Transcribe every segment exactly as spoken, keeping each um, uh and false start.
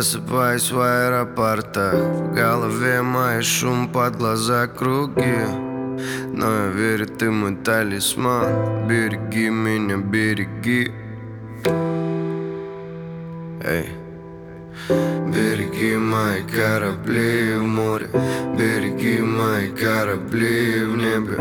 Просыпаюсь в аэропортах, в голове моей шум, под глаза круги. Но я верю, ты мой талисман. Береги меня, береги. Эй. Береги мои корабли в море, береги мои корабли в небе.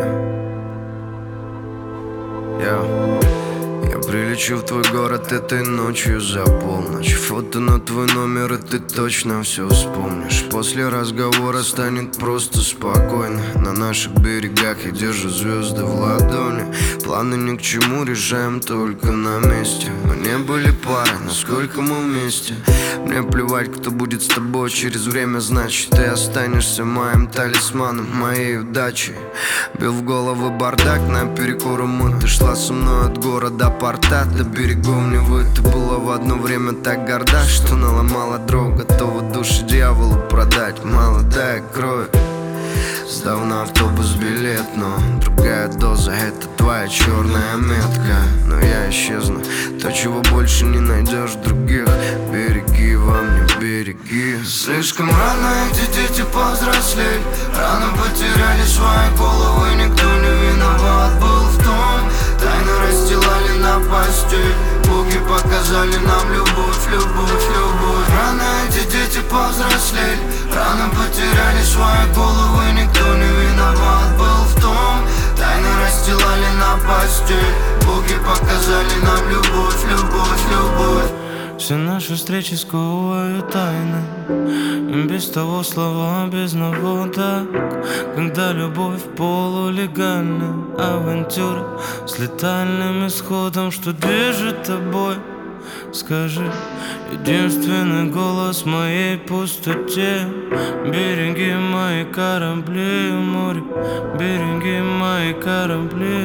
Я, я прилечу в твой город этой ночью за полночь. Фото на твой номер, и ты точно все вспомнишь. После разговора станет просто спокойно. На наших берегах я держу звезды в ладони. Планы ни к чему, решаем только на месте. Мы не были парой, но сколько мы вместе. Мне плевать, кто будет с тобой через время. Значит, ты останешься моим талисманом, моей удачей. Бил в голову бардак наперекор уму. Ты шла со мной от города порта до берегов Невы. Ты была в одно время так горда, что наломала дров. Готова душу дьяволу продать. Молодая кровь. Сдал на автобус билет, но другая доза — это твоя черная метка. Но я исчезну, то, чего больше не найдешь других. Береги во мне, береги. Слишком рано эти дети повзрослели, рано потеряли свои головы. Никто не виноват был в том. Тайны расстилали на постель, боги показали нам любовь, любовь, любовь. Рано эти дети повзрослели, рано потеряли свои головы. Никто не виноват был в том. Тайны расстилали на постель, боги показали нам любовь, любовь, любовь. Все наши встречи сковывают тайны, и без того слова без наводок. Когда любовь полулегальна, авантюра с летальным исходом. Что движет тобой? Скажи, единственный голос в моей пустоте. Береги мои корабли в море, береги мои корабли.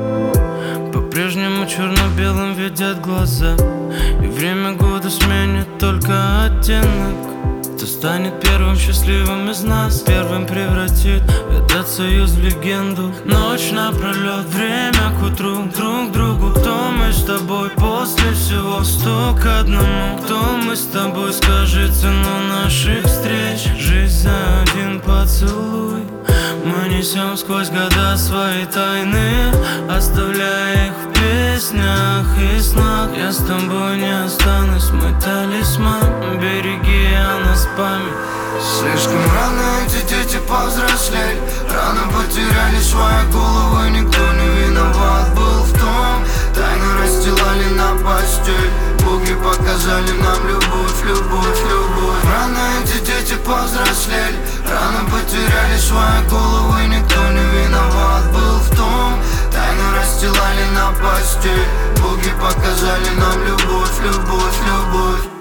По-прежнему черно-белым видят глаза, и время года сменит только оттенок. Кто станет первым счастливым из нас, первым превратит этот союз в легенду. Ночь напролет, время к утру, друг другу. Кто мы с тобой после всего? Сто к одному. Кто мы с тобой? Скажи цену наших встреч. Жизнь за один поцелуй. Мы несем сквозь года свои тайны, оставляя их в песнях и снах. Я с тобой не останусь, мой талисман. Береги о нас память. Слишком рано эти дети повзрослели, рано потеряли свои головы. Никто не виноват был в том. Тайны расстилали на постель, боги показали нам любовь, любовь, любовь. Рано эти дети повзрослели, рано потеряли свои головы. Никто не виноват был в том. Тайны расстилали на постель, боги показали нам любовь, любовь, любовь.